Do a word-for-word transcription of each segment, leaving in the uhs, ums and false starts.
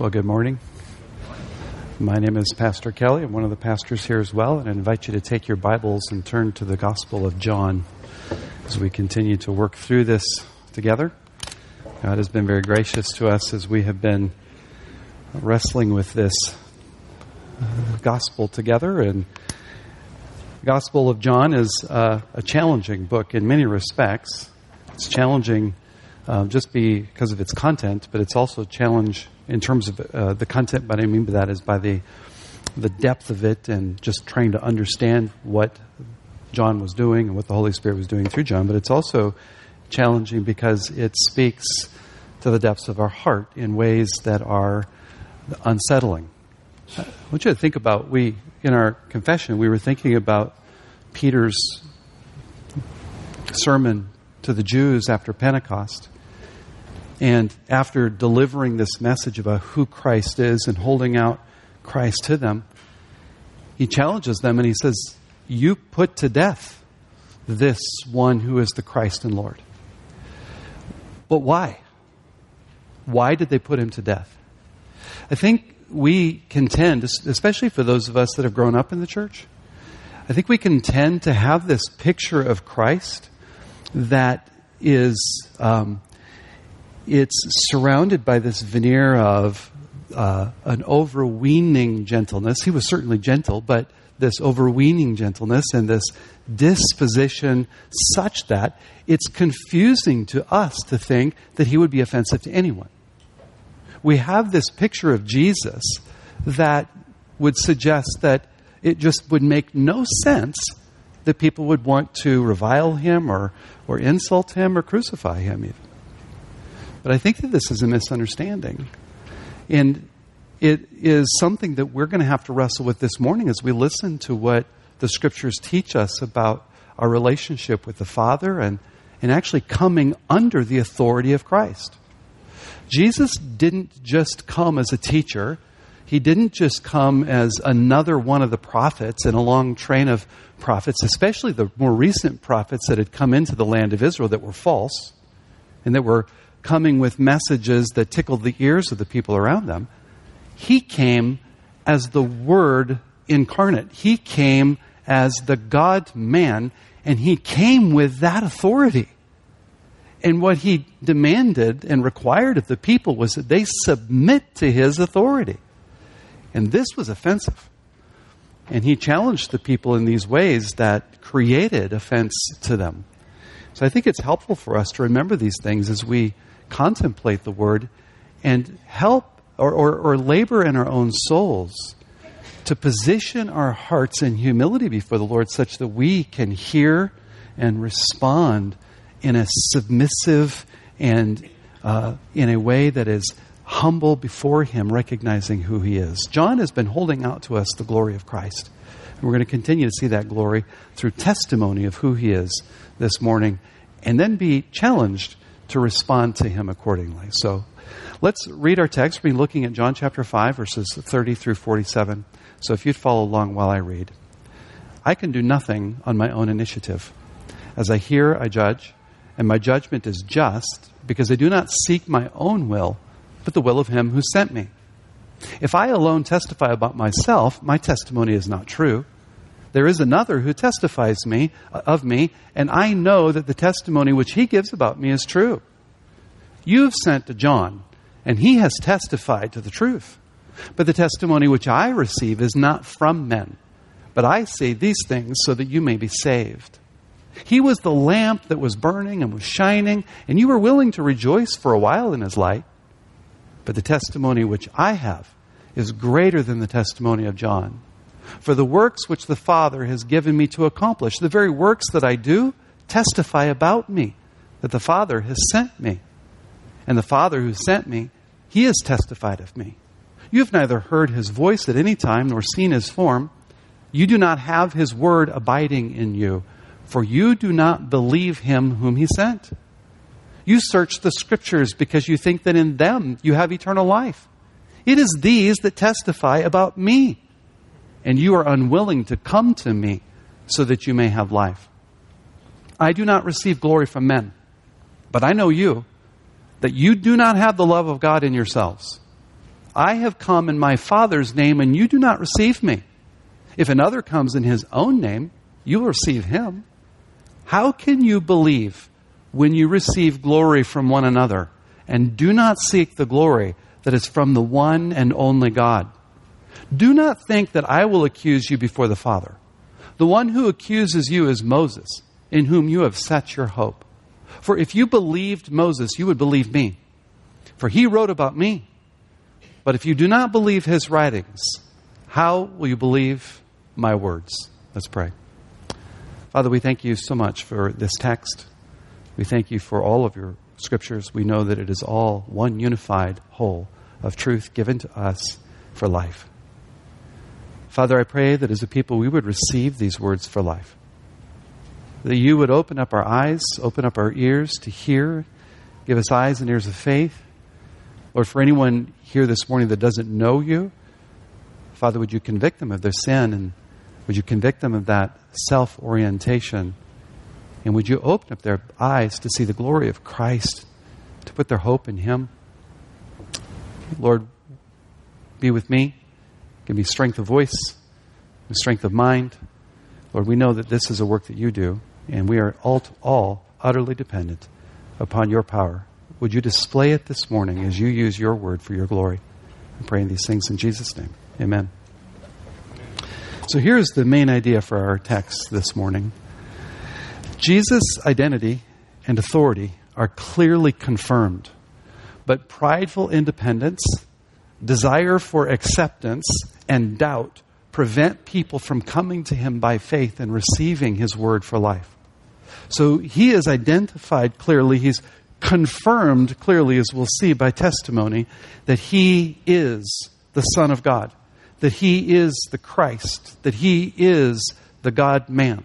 Well, good morning. My name is Pastor Kelly. I'm one of the pastors here as well, and I invite you to take your Bibles and turn to the Gospel of John as we continue to work through this together. God has been very gracious to us as we have been wrestling with this Gospel together, and the Gospel of John is uh, a challenging book in many respects. It's challenging uh, just because of its content, but it's also a challenge in terms of uh, the content. But I mean by that is by the the depth of it and just trying to understand what John was doing and what the Holy Spirit was doing through John. But it's also challenging because it speaks to the depths of our heart in ways that are unsettling. I want you to think about, we, in our confession, we were thinking about Peter's sermon to the Jews after Pentecost. And after delivering this message about who Christ is and holding out Christ to them, he challenges them and he says, you put to death this one who is the Christ and Lord. But why? Why did they put him to death? I think we can tend, especially for those of us that have grown up in the church, I think we can tend to have this picture of Christ that is, um, it's surrounded by this veneer of uh, an overweening gentleness. He was certainly gentle, but this overweening gentleness and this disposition such that it's confusing to us to think that he would be offensive to anyone. We have this picture of Jesus that would suggest that it just would make no sense that people would want to revile him or, or insult him or crucify him even. But I think that this is a misunderstanding. And it is something that we're going to have to wrestle with this morning as we listen to what the Scriptures teach us about our relationship with the Father and, and actually coming under the authority of Christ. Jesus didn't just come as a teacher. He didn't just come as another one of the prophets in a long train of prophets, especially the more recent prophets that had come into the land of Israel that were false and that were coming with messages that tickled the ears of the people around them. He came as the Word incarnate. He came as the God-man, and he came with that authority. And what he demanded and required of the people was that they submit to his authority. And this was offensive. And he challenged the people in these ways that created offense to them. So I think it's helpful for us to remember these things as we contemplate the Word and help or, or, or labor in our own souls to position our hearts in humility before the Lord such that we can hear and respond in a submissive and uh, in a way that is humble before him, recognizing who he is. John has been holding out to us the glory of Christ. And we're going to continue to see that glory through testimony of who he is this morning, and then be challenged to respond to him accordingly. So let's read our text. We'll be looking at John chapter five, verses thirty through forty-seven. So if you'd follow along while I read. I can do nothing on my own initiative. As I hear, I judge, and my judgment is just, because I do not seek my own will, but the will of him who sent me. If I alone testify about myself, my testimony is not true. There is another who testifies me of me, and I know that the testimony which he gives about me is true. You have sent to John, and he has testified to the truth. But the testimony which I receive is not from men, but I say these things so that you may be saved. He was the lamp that was burning and was shining, and you were willing to rejoice for a while in his light. But the testimony which I have is greater than the testimony of John. For the works which the Father has given me to accomplish, the very works that I do, testify about me, that the Father has sent me. And the Father who sent me, he has testified of me. You have neither heard his voice at any time nor seen his form. You do not have his word abiding in you, for you do not believe him whom he sent. You search the Scriptures because you think that in them you have eternal life. It is these that testify about me, and you are unwilling to come to me so that you may have life. I do not receive glory from men, but I know you, that you do not have the love of God in yourselves. I have come in my Father's name, and you do not receive me. If another comes in his own name, you will receive him. How can you believe when you receive glory from one another, and do not seek the glory that is from the one and only God? Do not think that I will accuse you before the Father. The one who accuses you is Moses, in whom you have set your hope. For if you believed Moses, you would believe me, for he wrote about me. But if you do not believe his writings, how will you believe my words? Let's pray. Father, we thank you so much for this text. We thank you for all of your scriptures. We know that it is all one unified whole of truth given to us for life. Father, I pray that as a people we would receive these words for life. That you would open up our eyes, open up our ears to hear, give us eyes and ears of faith. Lord, for anyone here this morning that doesn't know you, Father, would you convict them of their sin, and would you convict them of that self-orientation, and would you open up their eyes to see the glory of Christ, to put their hope in him. Lord, be with me. Give me strength of voice, strength of mind. Lord, we know that this is a work that you do, and we are all, all utterly dependent upon your power. Would you display it this morning as you use your word for your glory? I'm praying these things in Jesus' name. Amen. So here's the main idea for our text this morning. Jesus' identity and authority are clearly confirmed, but prideful independence, desire for acceptance, and doubt prevent people from coming to him by faith and receiving his word for life. So he is identified clearly, he's confirmed clearly, as we'll see by testimony, that he is the Son of God, that he is the Christ, that he is the God-man.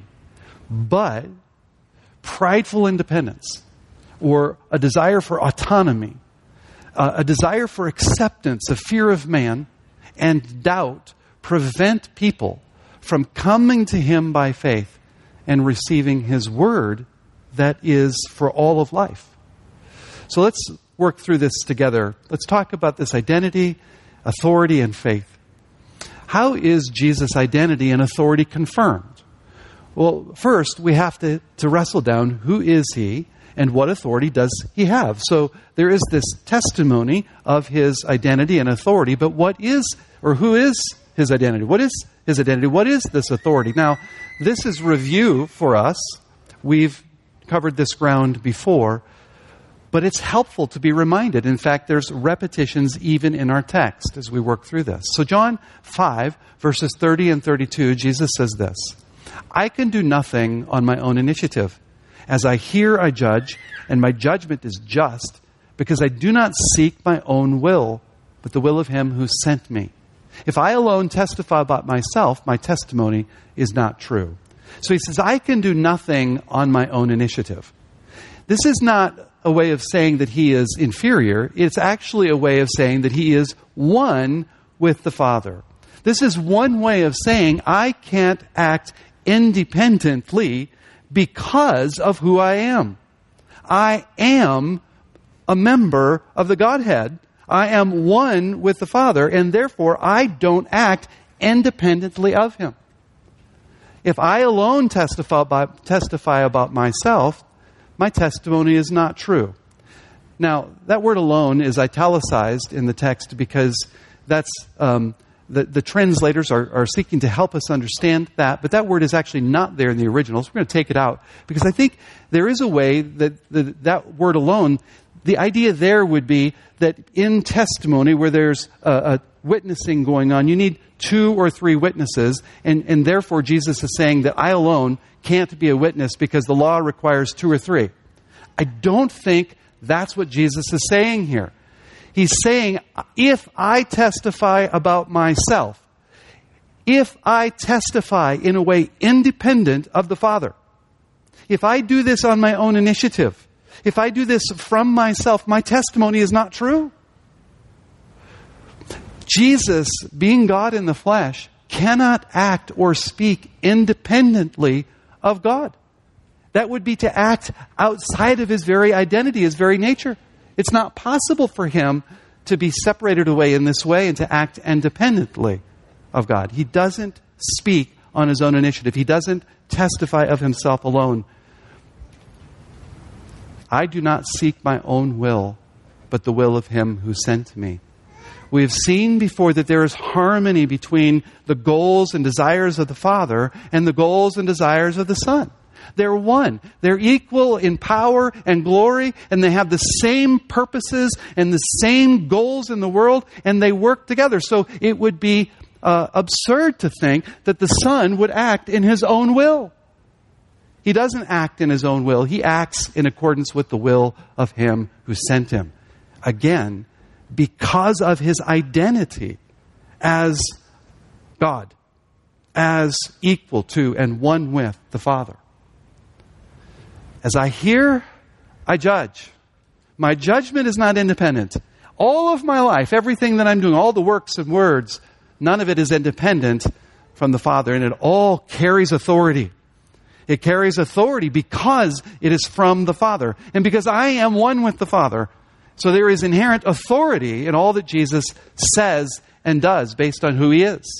But prideful independence, or a desire for autonomy, uh, a desire for acceptance, a fear of man, and doubt prevent people from coming to him by faith and receiving his word that is for all of life. So let's work through this together. Let's talk about this identity, authority, and faith. How is Jesus' identity and authority confirmed? Well, first, we have to, to wrestle down who is he and what authority does he have. So there is this testimony of his identity and authority, but what is, or who is his identity? What is his identity? What is this authority? Now, this is review for us. We've covered this ground before, but it's helpful to be reminded. In fact, there's repetitions even in our text as we work through this. So John five, verses thirty and thirty-two, Jesus says this: I can do nothing on my own initiative. As I hear, I judge, and my judgment is just, because I do not seek my own will, but the will of him who sent me. If I alone testify about myself, my testimony is not true. So he says, I can do nothing on my own initiative. This is not a way of saying that he is inferior. It's actually a way of saying that he is one with the Father. This is one way of saying I can't act independently because of who I am. I am a member of the Godhead. I am one with the Father, and therefore I don't act independently of him. If I alone testify about, testify about myself, my testimony is not true. Now, that word alone is italicized in the text because that's um, the, the translators are, are seeking to help us understand that, but that word is actually not there in the original, so we're going to take it out because I think there is a way that the, that word alone, the idea there would be that in testimony where there's a, a witnessing going on, you need two or three witnesses, and, and therefore Jesus is saying that I alone can't be a witness because the law requires two or three. I don't think that's what Jesus is saying here. He's saying, if I testify about myself, if I testify in a way independent of the Father, if I do this on my own initiative, if I do this from myself, my testimony is not true. Jesus, being God in the flesh, cannot act or speak independently of God. That would be to act outside of his very identity, his very nature. It's not possible for him to be separated away in this way and to act independently of God. He doesn't speak on his own initiative. He doesn't testify of himself alone. I do not seek my own will, but the will of him who sent me. We have seen before that there is harmony between the goals and desires of the Father and the goals and desires of the Son. They're one. They're equal in power and glory, and they have the same purposes and the same goals in the world, and they work together. So it would be uh, absurd to think that the Son would act in his own will. He doesn't act in his own will. He acts in accordance with the will of him who sent him. Again, because of his identity as God, as equal to and one with the Father. As I hear, I judge. My judgment is not independent. All of my life, everything that I'm doing, all the works and words, none of it is independent from the Father, and it all carries authority. It carries authority because it is from the Father, and because I am one with the Father. So there is inherent authority in all that Jesus says and does based on who he is.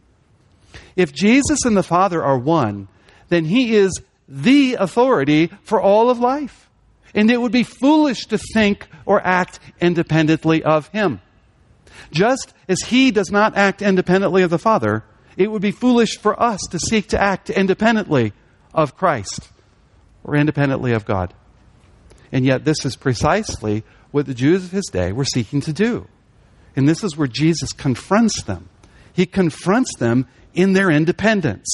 If Jesus and the Father are one, then he is the authority for all of life. And it would be foolish to think or act independently of him. Just as he does not act independently of the Father, it would be foolish for us to seek to act independently of Christ or independently of God. And yet this is precisely what the Jews of his day were seeking to do. And this is where Jesus confronts them. He confronts them in their independence.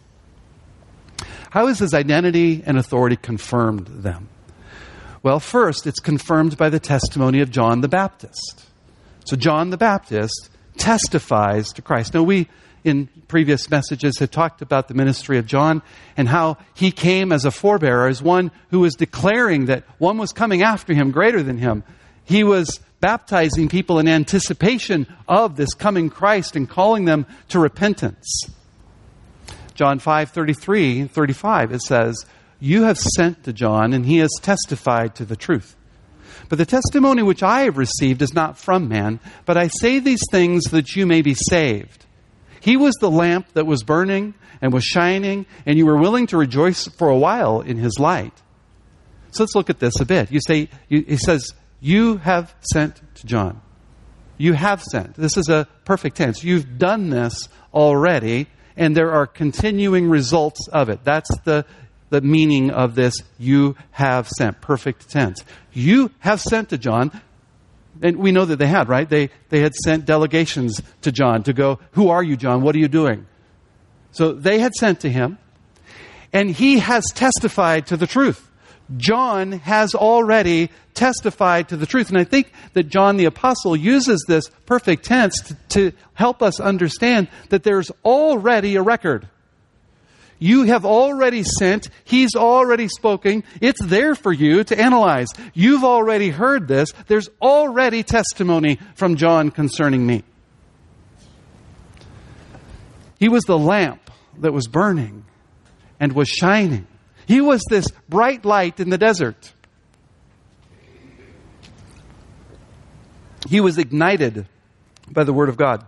How is his identity and authority confirmed then? Well, first, it's confirmed by the testimony of John the Baptist. So John the Baptist testifies to Christ. Now, we, in previous messages, have talked about the ministry of John and how he came as a forebearer, as one who was declaring that one was coming after him greater than him. He was baptizing people in anticipation of this coming Christ and calling them to repentance. John five, thirty-three and thirty-five, it says, "You have sent to John, and he has testified to the truth. But the testimony which I have received is not from man, but I say these things that you may be saved. He was the lamp that was burning and was shining, and you were willing to rejoice for a while in his light." So let's look at this a bit. You say, you, he says, "You have sent to John." You have sent. This is a perfect tense. You've done this already, and there are continuing results of it. That's the, the meaning of this, "you have sent." Perfect tense. You have sent to John. And we know that they had, right? They, they had sent delegations to John to go, "Who are you, John? What are you doing?" So they had sent to him, and he has testified to the truth. John has already testified to the truth. And I think that John the Apostle uses this perfect tense to, to help us understand that there's already a record. You have already sent. He's already spoken. It's there for you to analyze. You've already heard this. There's already testimony from John concerning me. He was the lamp that was burning and was shining. He was this bright light in the desert. He was ignited by the Word of God.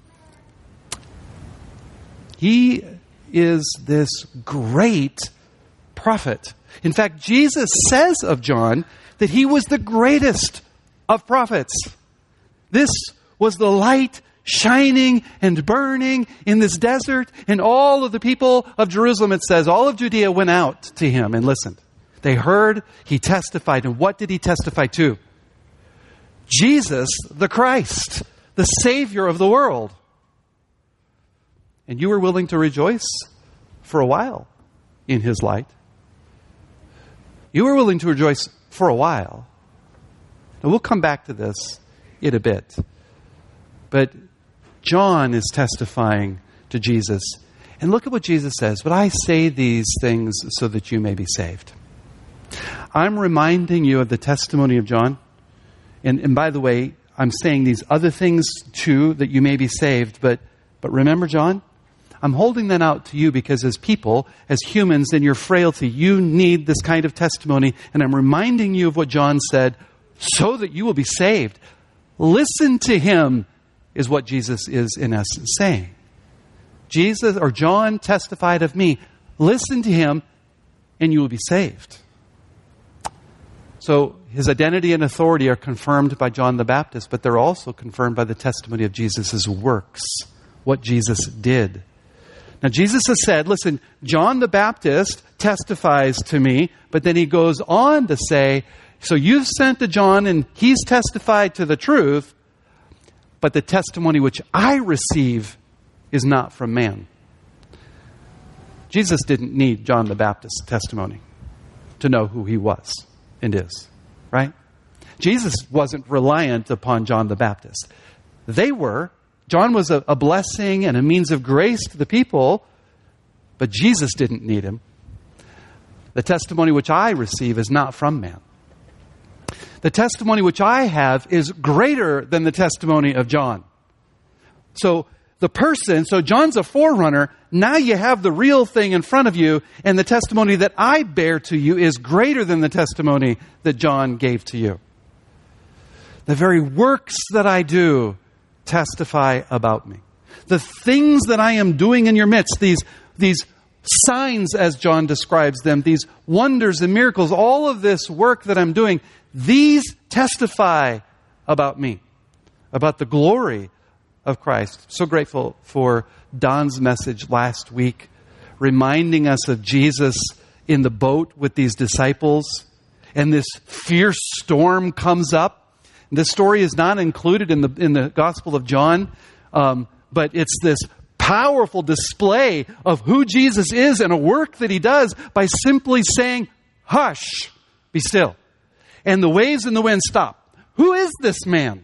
He is this great prophet. In fact, Jesus says of John that he was the greatest of prophets. This was the light shining and burning in this desert, and all of the people of Jerusalem, it says, all of Judea went out to him and listened. They heard, he testified. And what did he testify to? Jesus, the Christ, the Savior of the world. And you were willing to rejoice for a while in his light. You were willing to rejoice for a while. Now we'll come back to this in a bit. But John is testifying to Jesus. And look at what Jesus says. "But I say these things so that you may be saved." I'm reminding you of the testimony of John. And, and by the way, I'm saying these other things too, that you may be saved. But, but remember John? I'm holding that out to you because as people, as humans in your frailty, you need this kind of testimony. And I'm reminding you of what John said so that you will be saved. Listen to him, is what Jesus is in essence saying. Jesus or John testified of me. Listen to him and you will be saved. So his identity and authority are confirmed by John the Baptist, but they're also confirmed by the testimony of Jesus' works, what Jesus did. Now Jesus has said, listen, John the Baptist testifies to me, but then he goes on to say, so you've sent to John and he's testified to the truth, but the testimony which I receive is not from man. Jesus didn't need John the Baptist's testimony to know who he was and is, right? Jesus wasn't reliant upon John the Baptist. They were. John was a, a blessing and a means of grace to the people, but Jesus didn't need him. The testimony which I receive is not from man. The testimony which I have is greater than the testimony of John. So the person, so John's a forerunner, now you have the real thing in front of you, and the testimony that I bear to you is greater than the testimony that John gave to you. The very works that I do testify about me. The things that I am doing in your midst, these, these signs as John describes them, these wonders and miracles, all of this work that I'm doing, these testify about me, about the glory of Christ. So grateful for Don's message last week, reminding us of Jesus in the boat with these disciples, and this fierce storm comes up. This story is not included in the in the Gospel of John, um, but it's this powerful display of who Jesus is and a work that he does by simply saying, "Hush, be still." And the waves and the wind stop. Who is this man?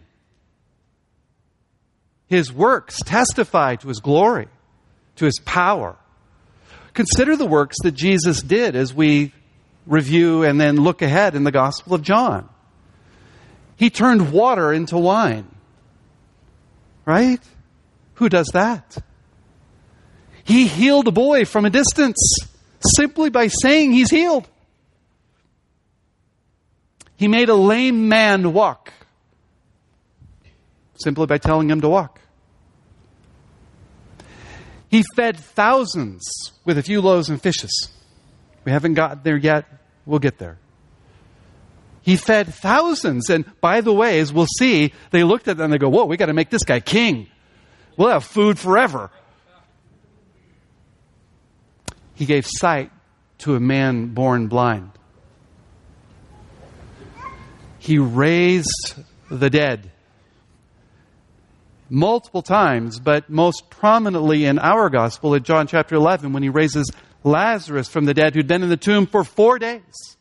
His works testify to his glory, to his power. Consider the works that Jesus did as we review and then look ahead in the Gospel of John. He turned water into wine. Right? Who does that? He healed a boy from a distance simply by saying he's healed. He made a lame man walk simply by telling him to walk. He fed thousands with a few loaves and fishes. We haven't gotten there yet. We'll get there. He fed thousands. And by the way, as we'll see, they looked at them and they go, whoa, we got to make this guy king. We'll have food forever. He gave sight to a man born blind. He raised the dead. Multiple times, but most prominently in our gospel at John chapter eleven, when he raises Lazarus from the dead who'd been in the tomb for four days.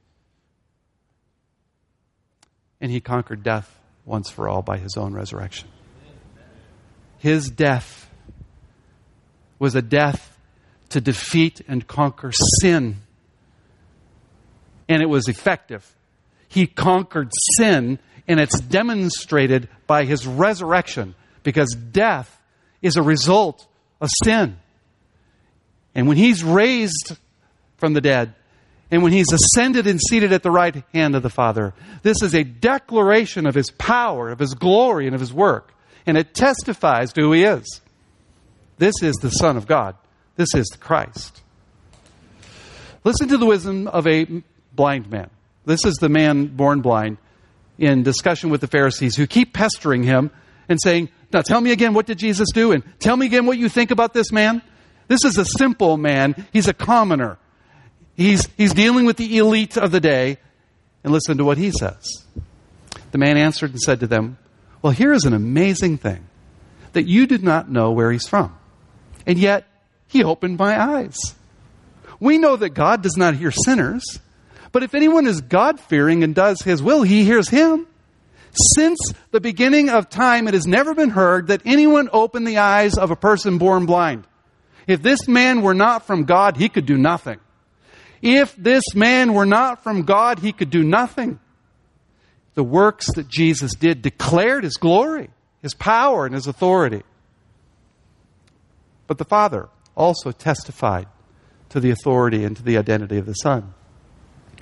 And he conquered death once for all by his own resurrection. His death was a death to defeat and conquer sin. And it was effective. He conquered sin, and it's demonstrated by his resurrection, because death is a result of sin. And when he's raised from the dead, and when he's ascended and seated at the right hand of the Father, this is a declaration of his power, of his glory, and of his work. And it testifies to who he is. This is the Son of God. This is the Christ. Listen to the wisdom of a blind man. This is the man born blind in discussion with the Pharisees, who keep pestering him and saying, now tell me again, what did Jesus do? And tell me again what you think about this man. This is a simple man. He's a commoner. He's, he's dealing with the elite of the day. And listen to what he says. The man answered and said to them, well, here is an amazing thing, that you did not know where he's from. And yet, he opened my eyes. We know that God does not hear sinners. But if anyone is God-fearing and does his will, he hears him. Since the beginning of time, it has never been heard that anyone opened the eyes of a person born blind. If this man were not from God, he could do nothing. If this man were not from God, he could do nothing. The works that Jesus did declared his glory, his power, and his authority. But the Father also testified to the authority and to the identity of the Son.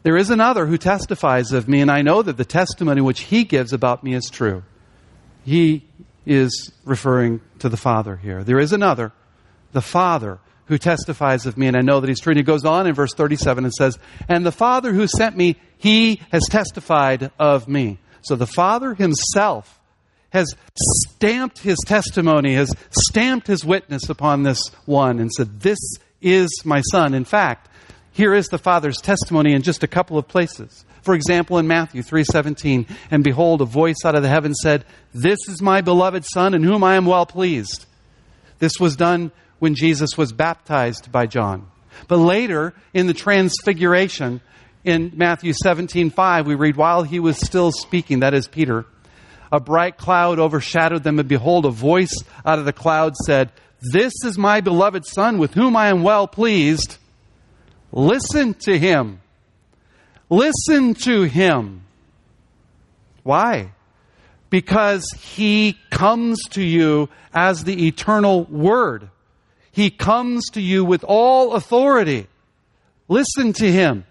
There is another who testifies of me, and I know that the testimony which he gives about me is true. He is referring to the Father here. There is another, the Father, who testifies of me, and I know that he's true. And he goes on in verse thirty-seven and says, and the Father who sent me, he has testified of me. So the Father himself has stamped his testimony, has stamped his witness upon this one and said, this is my Son. In fact, here is the Father's testimony in just a couple of places. For example, in Matthew three seventeen, and behold, a voice out of the heaven said, this is my beloved Son, in whom I am well pleased. This was done when Jesus was baptized by John. But later, in the Transfiguration, in Matthew seventeen five, we read, while he was still speaking, that is Peter, a bright cloud overshadowed them, and behold, a voice out of the cloud said, this is my beloved Son, with whom I am well pleased. Listen to him. Listen to him. Why? Because he comes to you as the eternal Word. He comes to you with all authority. Listen to him.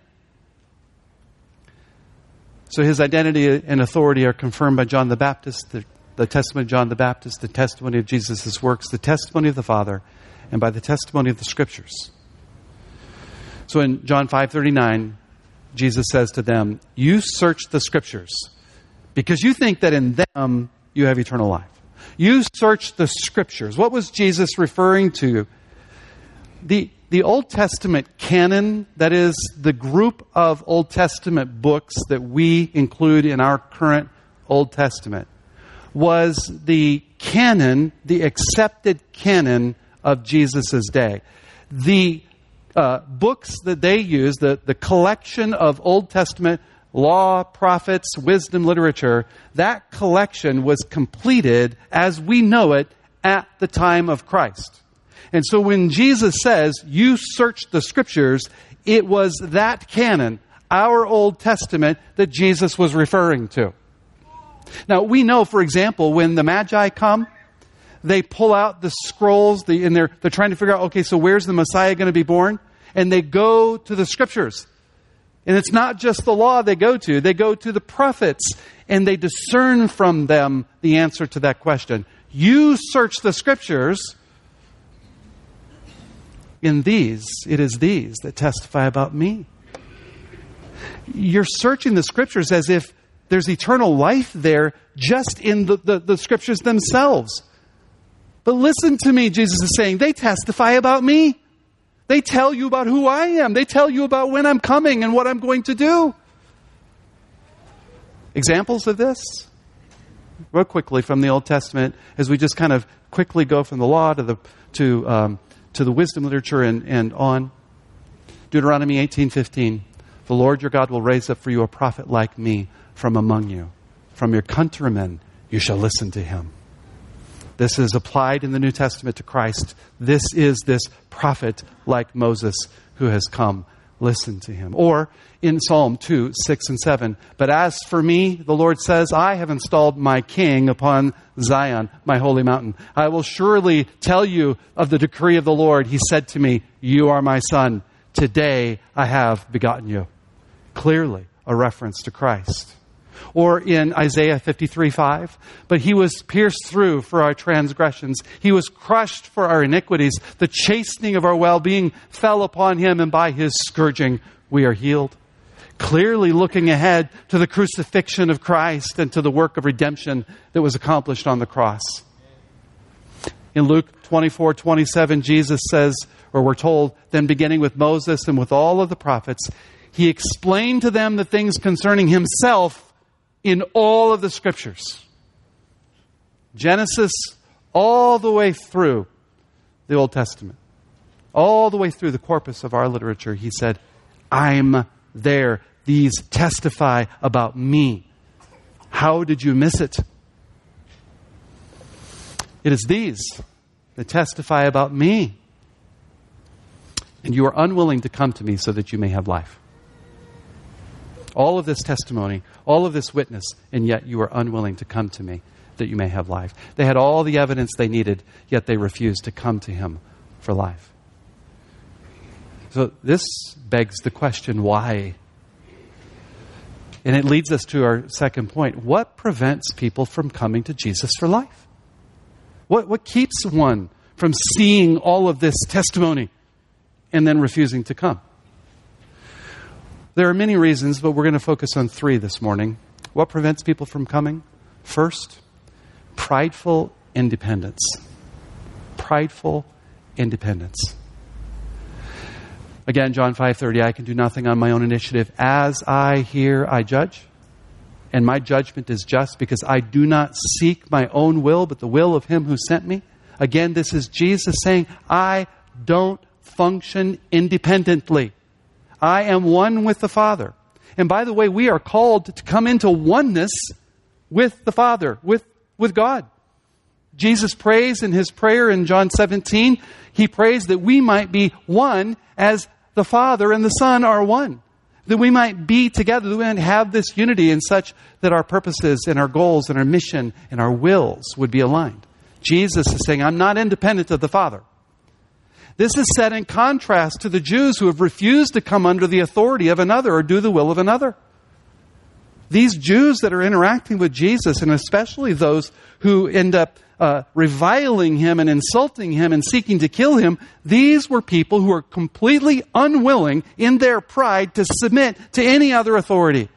So his identity and authority are confirmed by John the Baptist, the, the testimony of John the Baptist, the testimony of Jesus' works, the testimony of the Father, and by the testimony of the Scriptures. So in John five thirty-nine, Jesus says to them, you search the Scriptures because you think that in them you have eternal life. You search the Scriptures. What was Jesus referring to? The, the Old Testament canon, that is the group of Old Testament books that we include in our current Old Testament, was the canon, the accepted canon of Jesus' day. The uh, books that they used, the, the collection of Old Testament law, prophets, wisdom, literature, that collection was completed as we know it at the time of Christ. And so when Jesus says, you search the Scriptures, it was that canon, our Old Testament, that Jesus was referring to. Now, we know, for example, when the Magi come, they pull out the scrolls, the, and they're, they're trying to figure out, okay, so where's the Messiah going to be born? And they go to the Scriptures. And it's not just the law they go to. They go to the prophets, and they discern from them the answer to that question. You search the Scriptures. In these, it is these that testify about me. You're searching the Scriptures as if there's eternal life there just in the, the, the Scriptures themselves. But listen to me, Jesus is saying, they testify about me. They tell you about who I am. They tell you about when I'm coming and what I'm going to do. Examples of this? Real quickly from the Old Testament, as we just kind of quickly go from the law to the to um, to the wisdom literature and, and on. Deuteronomy eighteen fifteen. The Lord your God will raise up for you a prophet like me from among you. From your countrymen you shall listen to him. This is applied in the New Testament to Christ. This is this prophet like Moses who has come. Listen to him. Or in Psalm two, six and seven. But as for me, the Lord says, I have installed my king upon Zion, my holy mountain. I will surely tell you of the decree of the Lord. He said to me, you are my son. Today I have begotten you. Clearly a reference to Christ. Or in Isaiah fifty-three five, but he was pierced through for our transgressions. He was crushed for our iniquities. The chastening of our well-being fell upon him, and by his scourging we are healed. Clearly looking ahead to the crucifixion of Christ and to the work of redemption that was accomplished on the cross. In Luke twenty-four twenty-seven, Jesus says, or we're told, then beginning with Moses and with all of the prophets, he explained to them the things concerning himself in all of the Scriptures. Genesis all the way through the Old Testament. All the way through the corpus of our literature, he said, I'm there. These testify about me. How did you miss it? It is these that testify about me. And you are unwilling to come to me so that you may have life. All of this testimony, all of this witness, and yet you are unwilling to come to me that you may have life. They had all the evidence they needed, yet they refused to come to him for life. So this begs the question, why? And it leads us to our second point. What prevents people from coming to Jesus for life? What, what keeps one from seeing all of this testimony and then refusing to come? There are many reasons, but we're going to focus on three this morning. What prevents people from coming? First, prideful independence. Prideful independence. Again, John five thirty, I can do nothing on my own initiative. As I hear, I judge. And my judgment is just because I do not seek my own will, but the will of him who sent me. Again, this is Jesus saying, I don't function independently. I am one with the Father. And by the way, we are called to come into oneness with the Father, with, with God. Jesus prays in his prayer in John seventeen, he prays that we might be one as the Father and the Son are one. That we might be together, that we might have this unity in such that our purposes and our goals and our mission and our wills would be aligned. Jesus is saying, I'm not independent of the Father. This is set in contrast to the Jews who have refused to come under the authority of another or do the will of another. These Jews that are interacting with Jesus, and especially those who end up uh, reviling him and insulting him and seeking to kill him, these were people who are completely unwilling in their pride to submit to any other authority.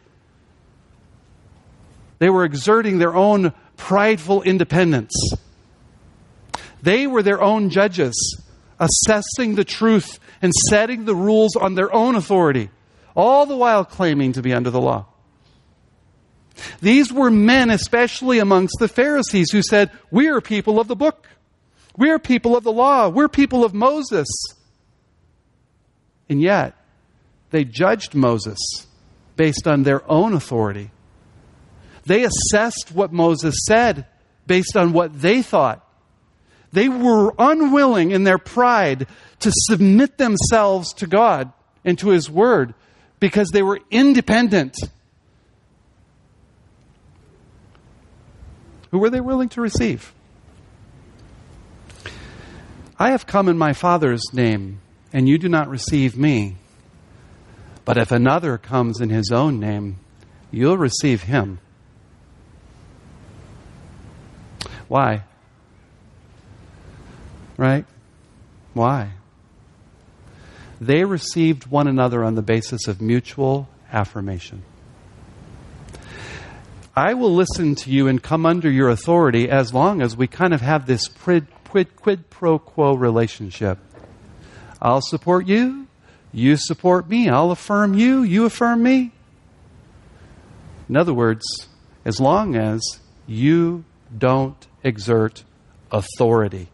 They were exerting their own prideful independence. They were their own judges, assessing the truth and setting the rules on their own authority, all the while claiming to be under the law. These were men, especially amongst the Pharisees, who said, we are people of the book. We are people of the law. We're people of Moses. And yet, they judged Moses based on their own authority. They assessed what Moses said based on what they thought. They were unwilling in their pride to submit themselves to God and to his word because they were independent. Who were they willing to receive? I have come in my Father's name, and you do not receive me. But if another comes in his own name, you'll receive him. Why? Right? Why? They received one another on the basis of mutual affirmation. I will listen to you and come under your authority as long as we kind of have this quid, quid, quid pro quo relationship. I'll support you. You support me. I'll affirm you. You affirm me. In other words, as long as you don't exert authority.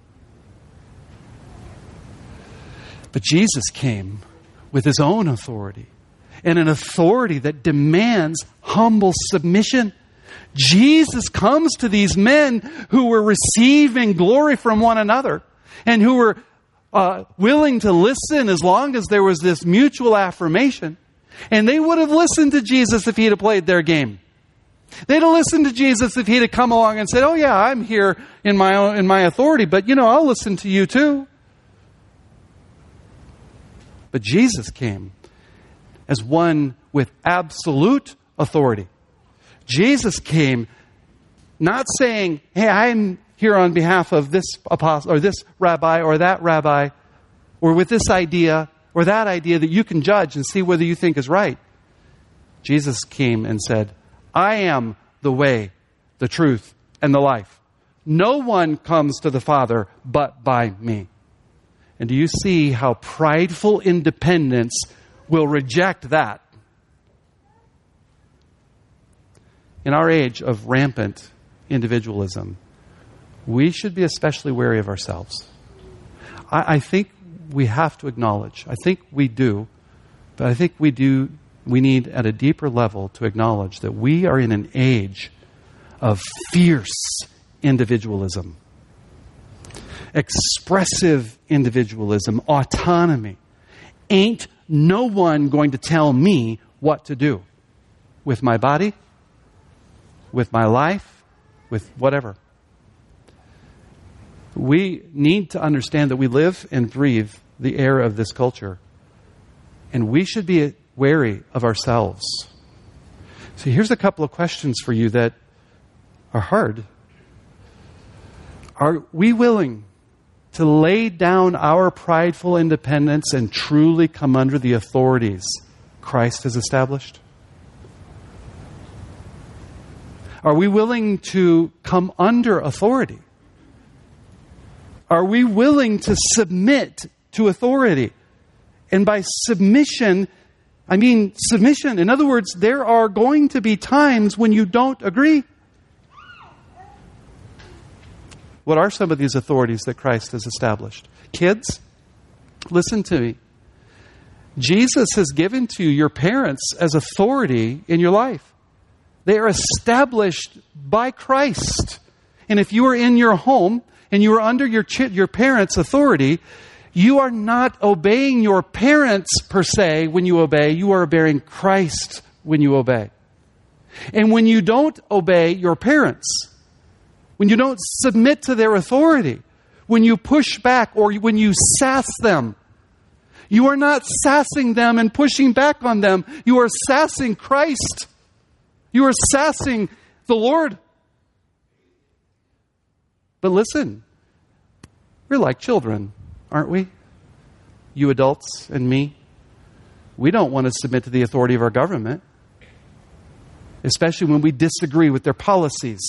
But Jesus came with his own authority, and an authority that demands humble submission. Jesus comes to these men who were receiving glory from one another and who were uh, willing to listen as long as there was this mutual affirmation. And they would have listened to Jesus if he'd have played their game. They'd have listened to Jesus if he'd have come along and said, oh yeah, I'm here in my own, in my authority, but you know, I'll listen to you too. But Jesus came as one with absolute authority. Jesus came not saying, hey, I'm here on behalf of this apostle or this rabbi or that rabbi or with this idea or that idea that you can judge and see whether you think is right. Jesus came and said, I am the way, the truth, and the life. No one comes to the Father but by me. And do you see how prideful independence will reject that? In our age of rampant individualism, we should be especially wary of ourselves. I, I think we have to acknowledge, I think we do, but I think we do, we need at a deeper level to acknowledge that we are in an age of fierce individualism. Expressive individualism, autonomy. Ain't no one going to tell me what to do with my body, with my life, with whatever. We need to understand that we live and breathe the air of this culture. And we should be wary of ourselves. So here's a couple of questions for you that are hard. Are we willing to lay down our prideful independence and truly come under the authorities Christ has established? Are we willing to come under authority? Are we willing to submit to authority? And by submission, I mean submission. In other words, there are going to be times when you don't agree. What are some of these authorities that Christ has established? Kids, listen to me. Jesus has given to you your parents as authority in your life. They are established by Christ. And if you are in your home and you are under your ch- your parents' authority, you are not obeying your parents per se when you obey. You are obeying Christ when you obey. And when you don't obey your parents, when you don't submit to their authority, when you push back or when you sass them, you are not sassing them and pushing back on them. You are sassing Christ. You are sassing the Lord. But listen, we're like children, aren't we? You adults and me. We don't want to submit to the authority of our government, especially when we disagree with their policies.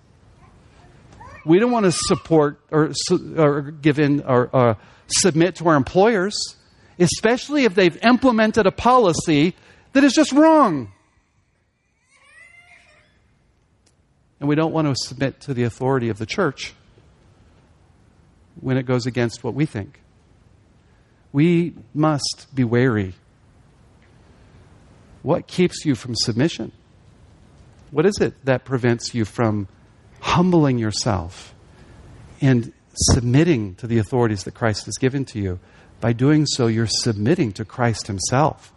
We don't want to support or, or give in or uh, submit to our employers, especially if they've implemented a policy that is just wrong. And we don't want to submit to the authority of the church when it goes against what we think. We must be wary. What keeps you from submission? What is it that prevents you from humbling yourself and submitting to the authorities that Christ has given to you? By doing so, you're submitting to Christ himself.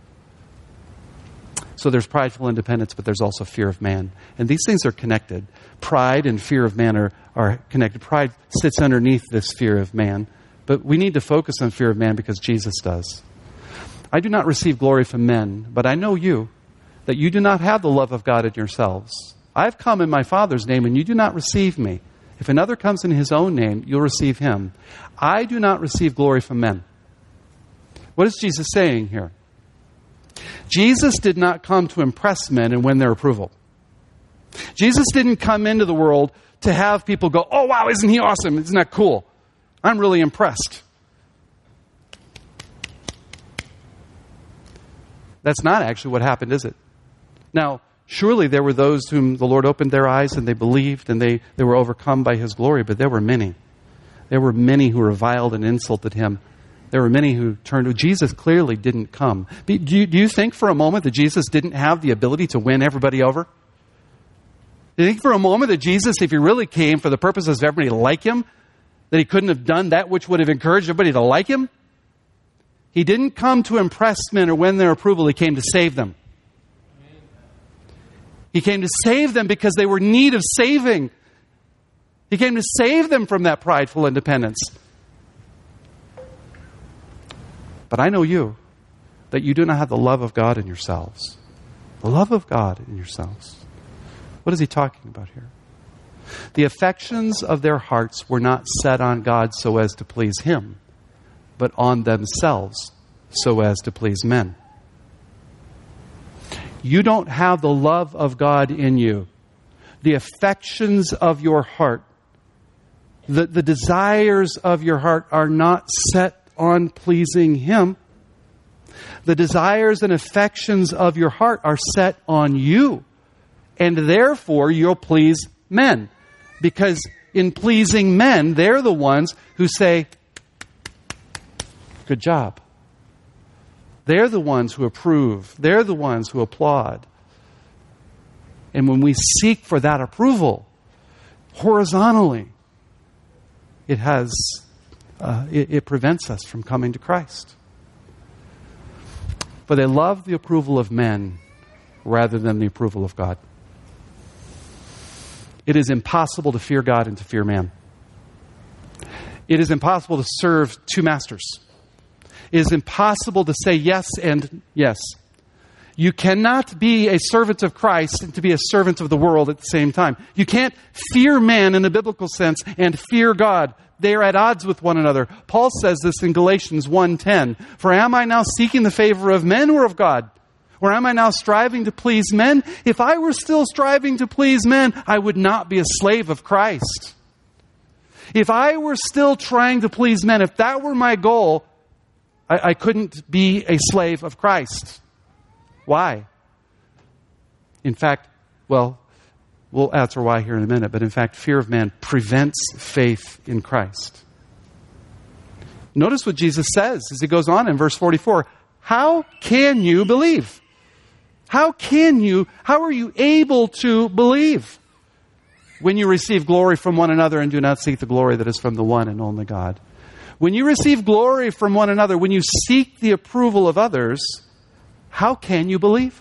So there's prideful independence, but there's also fear of man. And these things are connected. Pride and fear of man are, are connected. Pride sits underneath this fear of man. But we need to focus on fear of man because Jesus does. I do not receive glory from men, but I know you, that you do not have the love of God in yourselves. I've come in my Father's name, and you do not receive me. If another comes in his own name, you'll receive him. I do not receive glory from men. What is Jesus saying here? Jesus did not come to impress men and win their approval. Jesus didn't come into the world to have people go, oh, wow, isn't he awesome? Isn't that cool? I'm really impressed. That's not actually what happened, is it? Now, surely there were those whom the Lord opened their eyes and they believed and they, they were overcome by his glory, but there were many. There were many who reviled and insulted him. There were many who turned to Jesus. Clearly didn't come. Do you, do you think for a moment that Jesus didn't have the ability to win everybody over? Do you think for a moment that Jesus, if he really came for the purposes of everybody to like him, that he couldn't have done that which would have encouraged everybody to like him? He didn't come to impress men or win their approval. He came to save them. He came to save them because they were in need of saving. He came to save them from that prideful independence. But I know you, that you do not have the love of God in yourselves. The love of God in yourselves. What is he talking about here? The affections of their hearts were not set on God so as to please him, but on themselves so as to please men. You don't have the love of God in you. The affections of your heart, the, the desires of your heart are not set on pleasing him. The desires and affections of your heart are set on you. And therefore, you'll please men. Because in pleasing men, they're the ones who say, good job. They're the ones who approve. They're the ones who applaud. And when we seek for that approval, horizontally, it has, uh, it, it prevents us from coming to Christ. For they love the approval of men rather than the approval of God. It is impossible to fear God and to fear man. It is impossible to serve two masters. It is impossible to say yes and yes. You cannot be a servant of Christ and to be a servant of the world at the same time. You can't fear man in the biblical sense and fear God. They are at odds with one another. Paul says this in Galatians one ten. For am I now seeking the favor of men or of God? Or am I now striving to please men? If I were still striving to please men, I would not be a slave of Christ. If I were still trying to please men, if that were my goal, I, I couldn't be a slave of Christ. Why? In fact, well, we'll answer why here in a minute, but in fact, fear of man prevents faith in Christ. Notice what Jesus says as he goes on in verse forty-four. How can you believe? How can you, how are you able to believe when you receive glory from one another and do not seek the glory that is from the one and only God? When you receive glory from one another, when you seek the approval of others, how can you believe?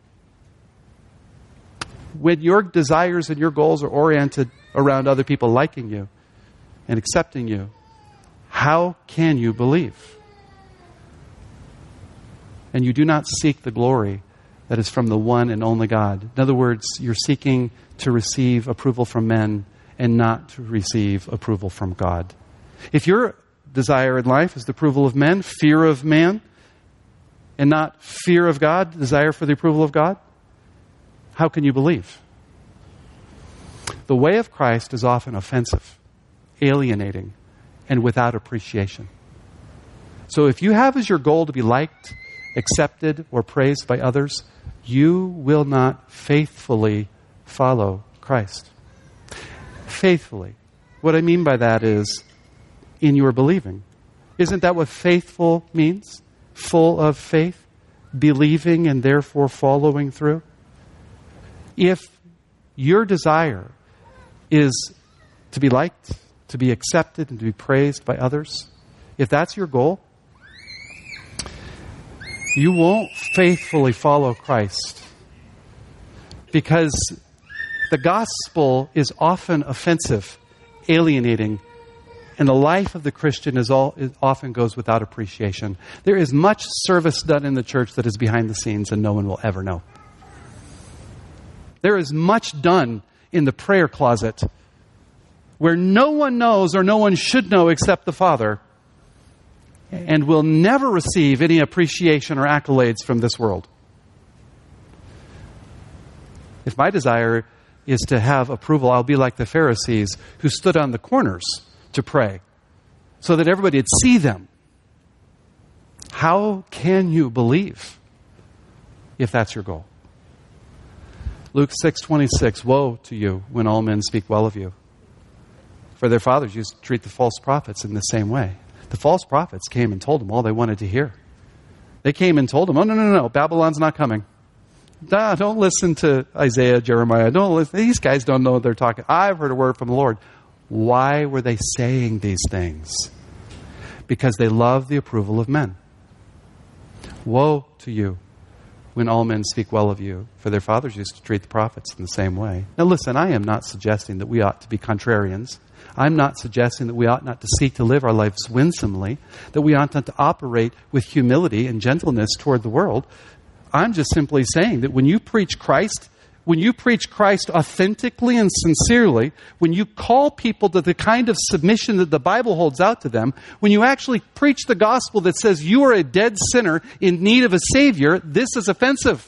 When your desires and your goals are oriented around other people liking you and accepting you, how can you believe? And you do not seek the glory that is from the one and only God. In other words, you're seeking to receive approval from men and not to receive approval from God. If your desire in life is the approval of men, fear of man, and not fear of God, desire for the approval of God, how can you believe? The way of Christ is often offensive, alienating, and without appreciation. So if you have as your goal to be liked, accepted, or praised by others, you will not faithfully follow Christ. Faithfully. What I mean by that is in your believing. Isn't that what faithful means? Full of faith, believing and therefore following through. If your desire is to be liked, to be accepted, and to be praised by others, if that's your goal, you won't faithfully follow Christ, because the gospel is often offensive, alienating, and the life of the Christian is all, it often goes without appreciation. There is much service done in the church that is behind the scenes and no one will ever know. There is much done in the prayer closet where no one knows or no one should know except the Father, and will never receive any appreciation or accolades from this world. If my desire is to have approval, I'll be like the Pharisees who stood on the corners to pray so that everybody would see them. How can you believe if that's your goal? Luke six twenty-six, woe to you when all men speak well of you. For their fathers used to treat the false prophets in the same way. The false prophets came and told them all they wanted to hear. They came and told them, oh, no, no, no, no, Babylon's not coming. Nah, don't listen to Isaiah, Jeremiah. Don't listen. These guys don't know what they're talking. I've heard a word from the Lord. Why were they saying these things? Because they love the approval of men. Woe to you when all men speak well of you, for their fathers used to treat the prophets in the same way. Now listen, I am not suggesting that we ought to be contrarians. I'm not suggesting that we ought not to seek to live our lives winsomely, that we ought not to operate with humility and gentleness toward the world. I'm just simply saying that when you preach Christ, when you preach Christ authentically and sincerely, when you call people to the kind of submission that the Bible holds out to them, when you actually preach the gospel that says you are a dead sinner in need of a Savior, this is offensive.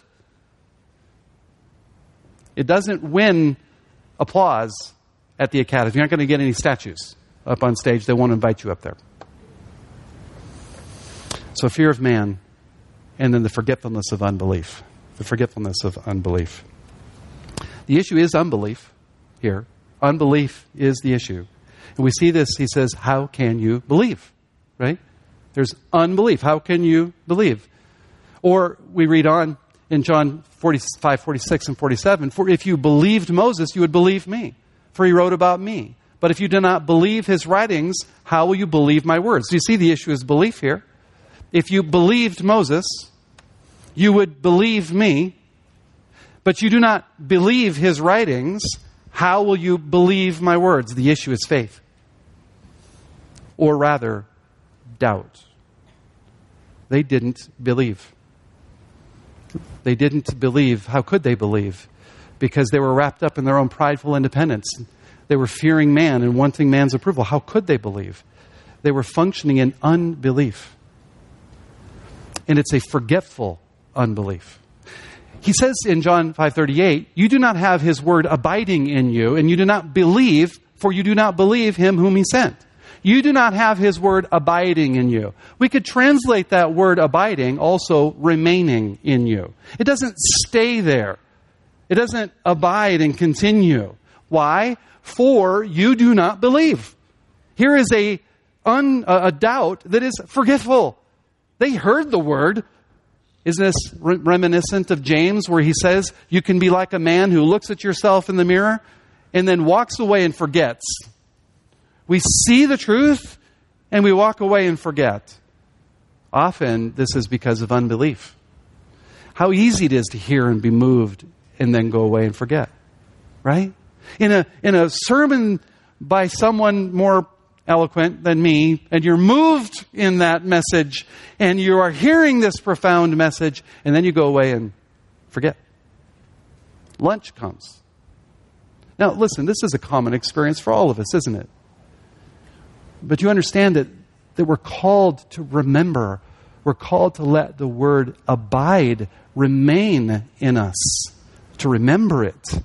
It doesn't win applause at the Academy. You're not going to get any statues up on stage. They won't invite you up there. So fear of man, and then the forgetfulness of unbelief. The forgetfulness of unbelief. The issue is unbelief here. Unbelief is the issue. And we see this, he says, how can you believe? Right? There's unbelief. How can you believe? Or we read on in John forty-five, forty-six, and forty-seven, for if you believed Moses, you would believe me, for he wrote about me. But if you do not believe his writings, how will you believe my words? Do you see the issue is belief here? If you believed Moses, you would believe me. But you do not believe his writings, how will you believe my words? The issue is faith. Or rather, doubt. They didn't believe. They didn't believe. How could they believe? Because they were wrapped up in their own prideful independence. They were fearing man and wanting man's approval. How could they believe? They were functioning in unbelief. And it's a forgetful unbelief. He says in John five thirty-eight, you do not have his word abiding in you, and you do not believe, for you do not believe him whom he sent. You do not have his word abiding in you. We could translate that word abiding also remaining in you. It doesn't stay there. It doesn't abide and continue. Why? For you do not believe. Here is a, un, a doubt that is forgetful. They heard the word. Isn't this re- reminiscent of James, where he says you can be like a man who looks at yourself in the mirror and then walks away and forgets. We see the truth and we walk away and forget. Often this is because of unbelief. How easy it is to hear and be moved and then go away and forget. Right? In a in a sermon by someone more eloquent than me, and you're moved in that message, and you are hearing this profound message, and then you go away and forget. Lunch comes. Now, listen, this is a common experience for all of us, isn't it? But you understand that, that we're called to remember. We're called to let the word abide, remain in us, to remember it.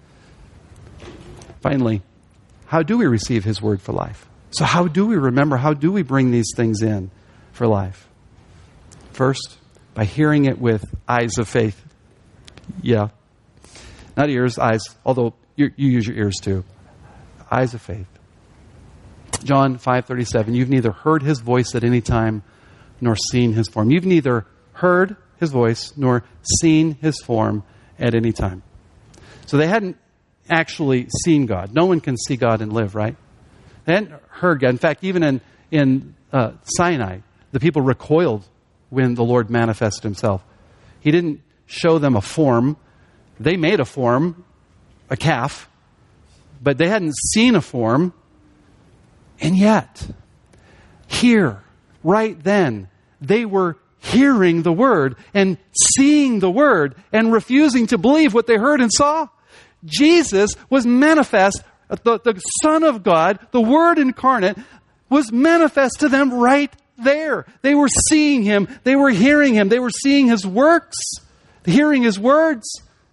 Finally, how do we receive his word for life? So how do we remember? How do we bring these things in for life? First, by hearing it with eyes of faith. Yeah. Not ears, eyes, although you, you use your ears too. Eyes of faith. John five thirty-seven, you've neither heard his voice at any time nor seen his form. You've neither heard his voice nor seen his form at any time. So they hadn't actually seen God. No one can see God and live, right? They hadn't heard God. In fact, even in, in uh, Sinai, the people recoiled when the Lord manifested himself. He didn't show them a form. They made a form, a calf, but they hadn't seen a form. And yet, here, right then, they were hearing the word and seeing the word and refusing to believe what they heard and saw. Jesus was manifest, the, the Son of God, the Word incarnate, was manifest to them right there. They were seeing him. They were hearing him. They were seeing his works, hearing his words.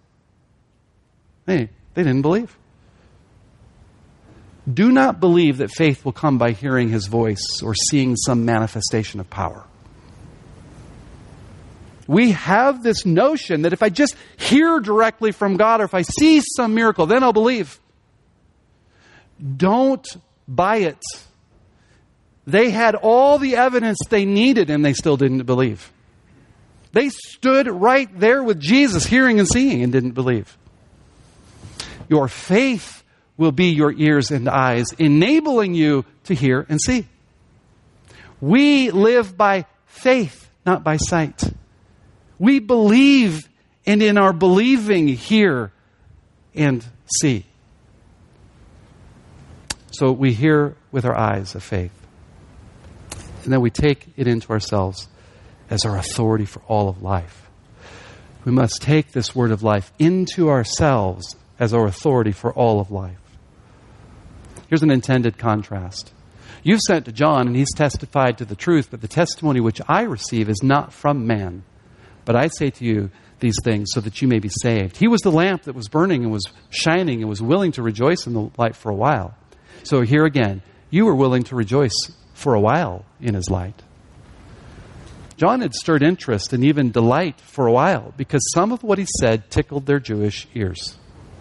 They, they didn't believe. Do not believe that faith will come by hearing his voice or seeing some manifestation of power. We have this notion that if I just hear directly from God or if I see some miracle, then I'll believe. Don't buy it. They had all the evidence they needed and they still didn't believe. They stood right there with Jesus, hearing and seeing, and didn't believe. Your faith will be your ears and eyes, enabling you to hear and see. We live by faith, not by sight. We believe, and in our believing, hear and see. So we hear with our eyes of faith. And then we take it into ourselves as our authority for all of life. We must take this word of life into ourselves as our authority for all of life. Here's an intended contrast. You've sent to John, and he's testified to the truth, but the testimony which I receive is not from man. But I say to you these things so that you may be saved. He was the lamp that was burning and was shining and was willing to rejoice in the light for a while. So here again, you were willing to rejoice for a while in his light. John had stirred interest and even delight for a while because some of what he said tickled their Jewish ears.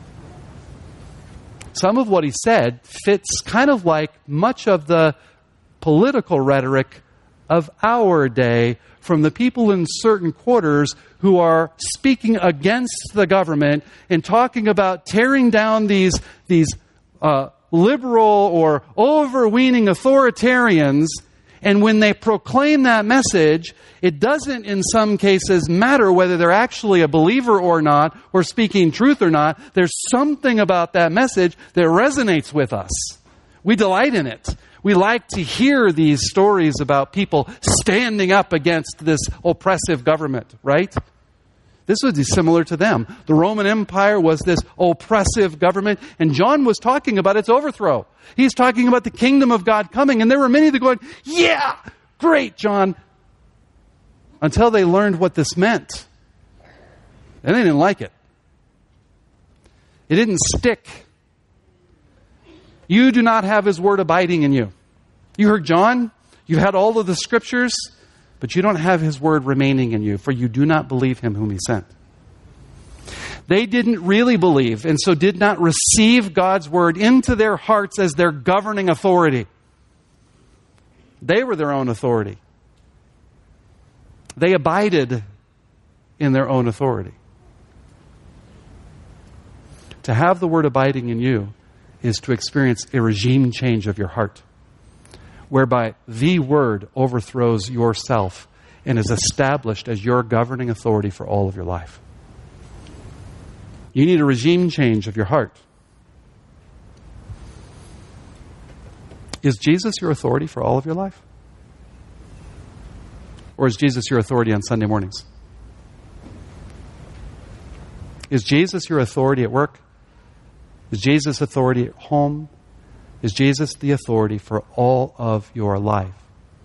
Some of what he said fits kind of like much of the political rhetoric of our day from the people in certain quarters who are speaking against the government and talking about tearing down these, these uh, liberal or overweening authoritarians. And when they proclaim that message, it doesn't in some cases matter whether they're actually a believer or not, or speaking truth or not. There's something about that message that resonates with us. We delight in it. We like to hear these stories about people standing up against this oppressive government, right? This would be similar to them. The Roman Empire was this oppressive government, and John was talking about its overthrow. He's talking about the kingdom of God coming, and there were many that going, yeah, great, John, until they learned what this meant. And they didn't like it. It didn't stick. You do not have his word abiding in you. You heard John, you've had all of the scriptures, but you don't have his word remaining in you, for you do not believe him whom he sent. They didn't really believe, and so did not receive God's word into their hearts as their governing authority. They were their own authority. They abided in their own authority. To have the word abiding in you is to experience a regime change of your heart, whereby the word overthrows yourself and is established as your governing authority for all of your life. You need a regime change of your heart. Is Jesus your authority for all of your life? Or is Jesus your authority on Sunday mornings? Is Jesus your authority at work? Is Jesus authority at home? Is Jesus the authority for all of your life?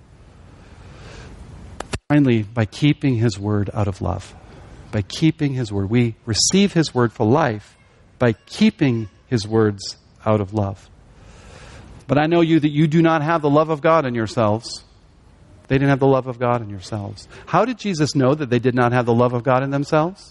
Finally, by keeping his word out of love. By keeping his word. We receive his word for life by keeping his words out of love. But I know you that you do not have the love of God in yourselves. They didn't have the love of God in yourselves. How did Jesus know that they did not have the love of God in themselves?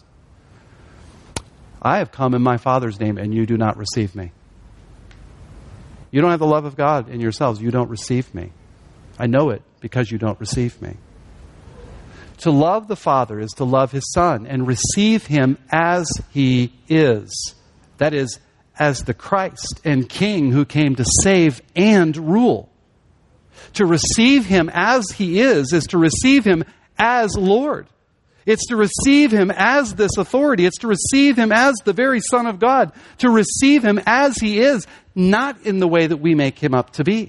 I have come in my Father's name, and you do not receive me. You don't have the love of God in yourselves. You don't receive me. I know it because you don't receive me. To love the Father is to love his Son and receive him as he is. That is, as the Christ and King who came to save and rule. To receive him as he is is to receive him as Lord. It's to receive him as this authority. It's to receive him as the very Son of God. To receive him as he is, not in the way that we make him up to be.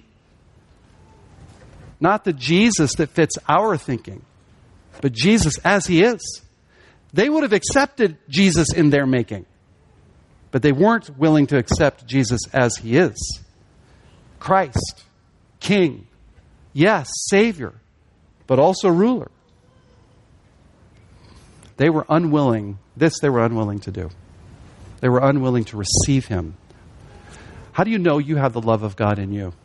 Not the Jesus that fits our thinking, but Jesus as he is. They would have accepted Jesus in their making, but they weren't willing to accept Jesus as he is. Christ, King, yes, Savior, but also ruler. They were unwilling, this they were unwilling to do. They were unwilling to receive him. How do you know you have the love of God in you?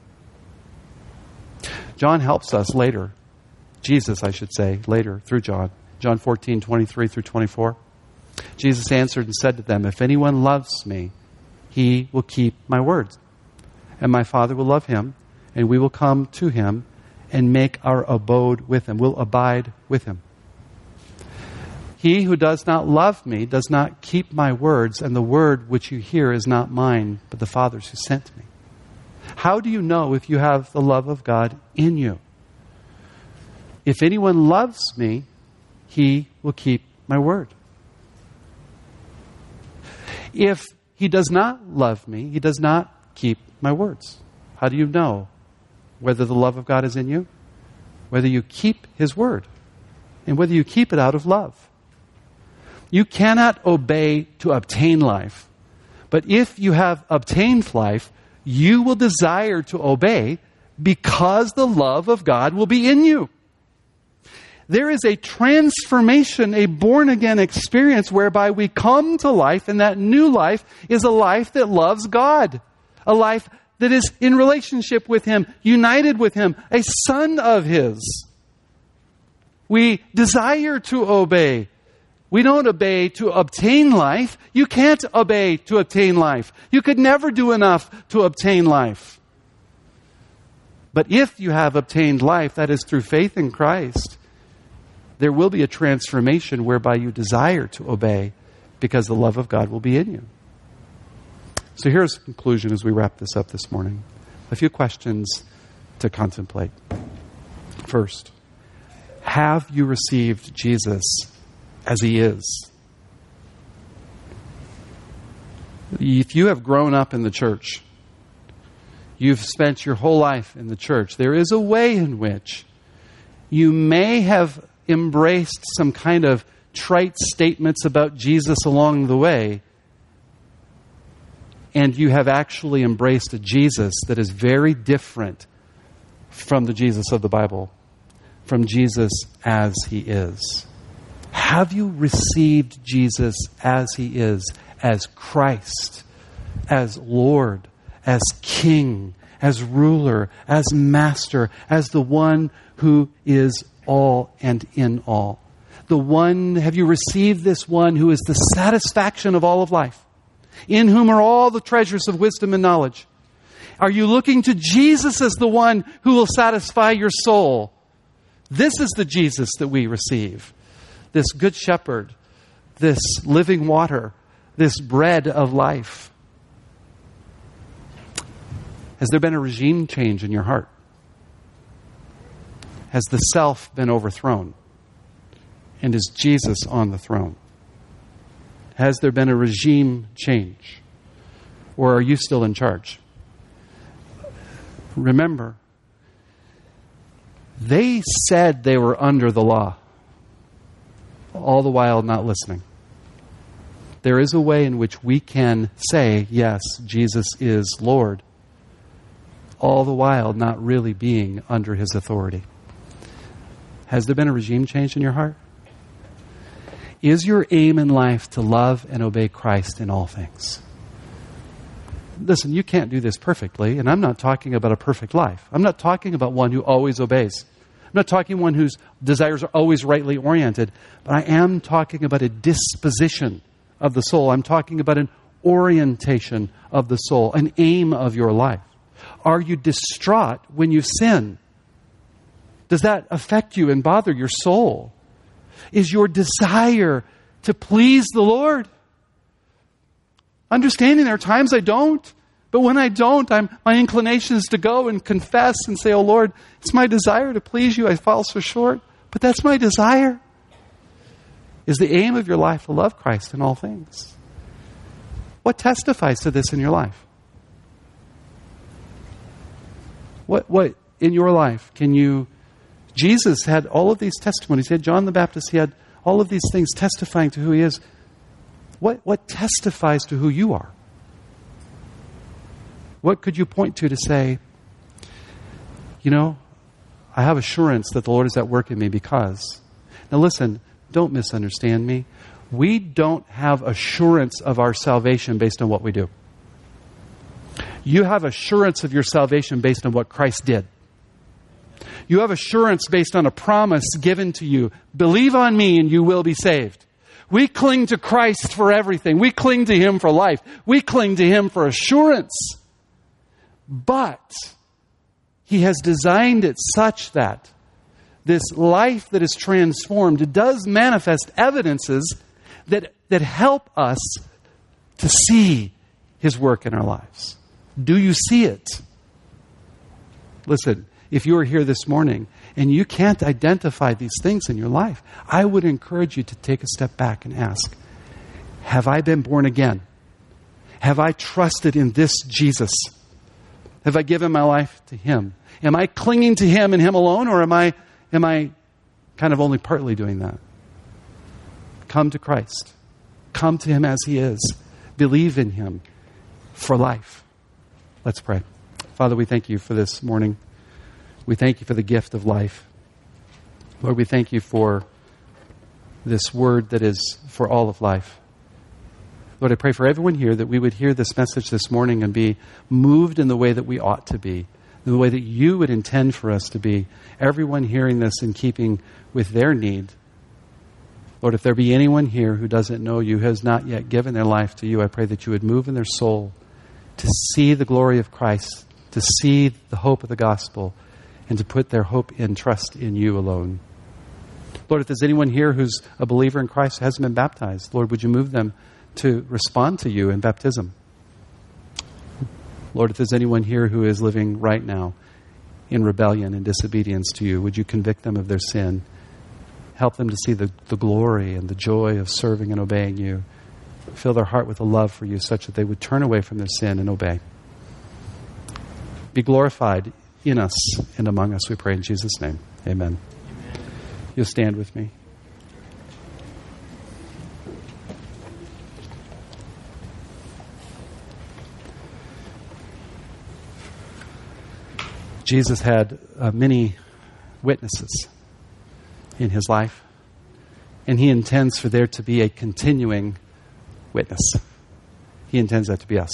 John helps us later. Jesus, I should say, later through John. John fourteen, twenty-three through twenty-four. Jesus answered and said to them, if anyone loves me, he will keep my words. And my Father will love him, and we will come to him and make our abode with him. We'll abide with him. He who does not love me does not keep my words, and the word which you hear is not mine, but the Father's who sent me. How do you know if you have the love of God in you? If anyone loves me, he will keep my word. If he does not love me, he does not keep my words. How do you know whether the love of God is in you? Whether you keep his word, and whether you keep it out of love. You cannot obey to obtain life. But if you have obtained life, you will desire to obey because the love of God will be in you. There is a transformation, a born-again experience whereby we come to life, and that new life is a life that loves God. A life that is in relationship with him, united with him, a son of his. We desire to obey. We don't obey to obtain life. You can't obey to obtain life. You could never do enough to obtain life. But if you have obtained life, that is through faith in Christ, there will be a transformation whereby you desire to obey because the love of God will be in you. So here's the conclusion as we wrap this up this morning. A few questions to contemplate. First, have you received Jesus as he is? If you have grown up in the church, you've spent your whole life in the church, there is a way in which you may have embraced some kind of trite statements about Jesus along the way, and you have actually embraced a Jesus that is very different from the Jesus of the Bible, from Jesus as he is. Have you received Jesus as he is, as Christ, as Lord, as King, as ruler, as master, as the one who is all and in all? The one, have you received this one who is the satisfaction of all of life, in whom are all the treasures of wisdom and knowledge? Are you looking to Jesus as the one who will satisfy your soul? This is the Jesus that we receive. This good shepherd, this living water, this bread of life. Has there been a regime change in your heart? Has the self been overthrown? And is Jesus on the throne? Has there been a regime change? Or are you still in charge? Remember, they said they were under the law, all the while not listening. There is a way in which we can say, yes, Jesus is Lord, all the while not really being under his authority. Has there been a regime change in your heart? Is your aim in life to love and obey Christ in all things? Listen, you can't do this perfectly, and I'm not talking about a perfect life. I'm not talking about one who always obeys. I'm not talking one whose desires are always rightly oriented, but I am talking about a disposition of the soul. I'm talking about an orientation of the soul, an aim of your life. Are you distraught when you sin? Does that affect you and bother your soul? Is your desire to please the Lord? Understanding there are times I don't, but when I don't, I'm, my inclination is to go and confess and say, oh Lord, it's my desire to please you. I fall so short, but that's my desire. Is the aim of your life to love Christ in all things? What testifies to this in your life? What, what in your life can you... Jesus had all of these testimonies. He had John the Baptist. He had all of these things testifying to who he is. What, what testifies to who you are? What could you point to to say, you know, I have assurance that the Lord is at work in me because... Now listen, don't misunderstand me. We don't have assurance of our salvation based on what we do. You have assurance of your salvation based on what Christ did. You have assurance based on a promise given to you. Believe on me and you will be saved. We cling to Christ for everything. We cling to him for life. We cling to him for assurance. But he has designed it such that this life that is transformed does manifest evidences that, that help us to see his work in our lives. Do you see it? Listen, if you are here this morning and you can't identify these things in your life, I would encourage you to take a step back and ask, have I been born again? Have I trusted in this Jesus? Have I given my life to him? Am I clinging to him and him alone, or am I, am I kind of only partly doing that? Come to Christ. Come to him as he is. Believe in him for life. Let's pray. Father, we thank you for this morning. We thank you for the gift of life. Lord, we thank you for this word that is for all of life. Lord, I pray for everyone here that we would hear this message this morning and be moved in the way that we ought to be, in the way that you would intend for us to be. Everyone hearing this in keeping with their need. Lord, if there be anyone here who doesn't know you, who has not yet given their life to you, I pray that you would move in their soul to see the glory of Christ, to see the hope of the gospel, and to put their hope and trust in you alone. Lord, if there's anyone here who's a believer in Christ who hasn't been baptized, Lord, would you move them to respond to you in baptism? Lord, if there's anyone here who is living right now in rebellion and disobedience to you, would you convict them of their sin? Help them to see the, the glory and the joy of serving and obeying you. Fill their heart with a love for you such that they would turn away from their sin and obey. Be glorified in us and among us, we pray in Jesus' name. Amen. Amen. You'll stand with me. Jesus had uh, many witnesses in his life, and he intends for there to be a continuing witness. He intends that to be us.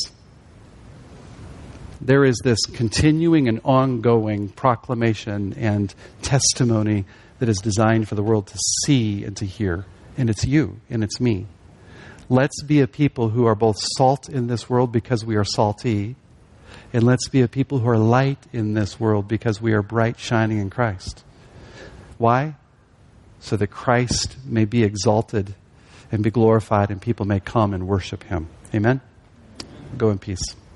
There is this continuing and ongoing proclamation and testimony that is designed for the world to see and to hear. And it's you, and it's me. Let's be a people who are both salt in this world because we are salty, and let's be a people who are light in this world because we are bright, shining in Christ. Why? So that Christ may be exalted and be glorified, and people may come and worship him. Amen? Go in peace.